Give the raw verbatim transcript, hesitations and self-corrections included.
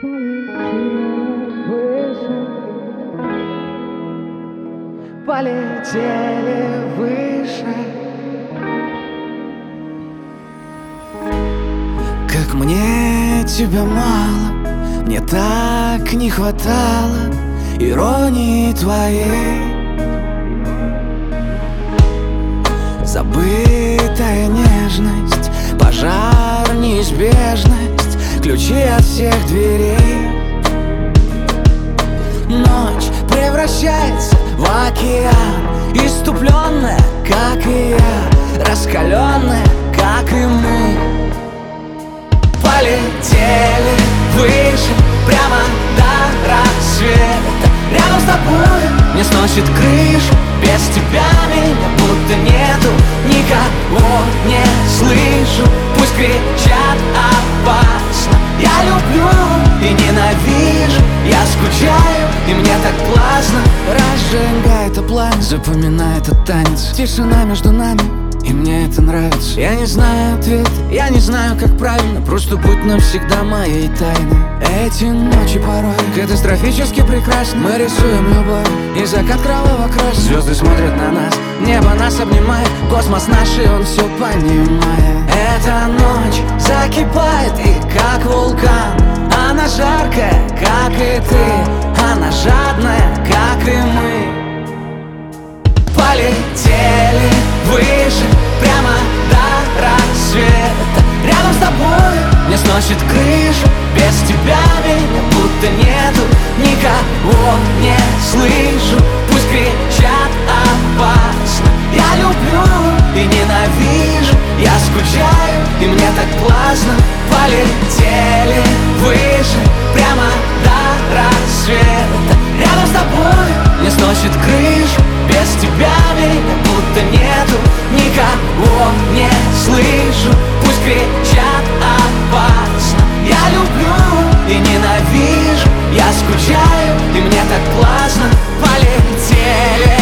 Полетели выше. Как мне тебя мало, мне так не хватало иронии твоей. Забытая нежность, пожар, неизбежность, ключи от всех дверей. Ночь превращается в океан, иступленная, как и я, раскаленная, как и мы. Полетели выше, прямо до рассвета. Рядом с тобой не сносит крышу, без тебя меня будто нету. Никого не слышу, пусть кричат опасно. Я люблю и ненавижу, я скучаю, и мне так классно. Разжигай это пламя, запоминай этот танец. Тишина между нами, и мне это нравится. Я не знаю ответ, я не знаю, как правильно, просто будь навсегда моей тайной. Эти ночи порой катастрофически прекрасны. Мы рисуем любовь, и закат кроваво красный. Звезды смотрят на нас, небо нас обнимает. Космос наш, и он все понимает. Эта ночь закипает, и как вулкан. Она жаркая, как и ты. Она жадная, как и мы. Полетели выше, прямо до рассвета. Рядом с тобой не сносит крышу, без тебя меня будто нету. Никого не слышу, пусть кричат опасно. Я люблю и ненавижу, я скучаю, и мне так классно. Полетели выше, прямо до рассвета. Рядом с тобой не сносит крышу, без тебя меня будто нету. Никого не слышу, пусть кричат опасно. Я люблю и ненавижу, я скучаю, и мне так классно. Полетели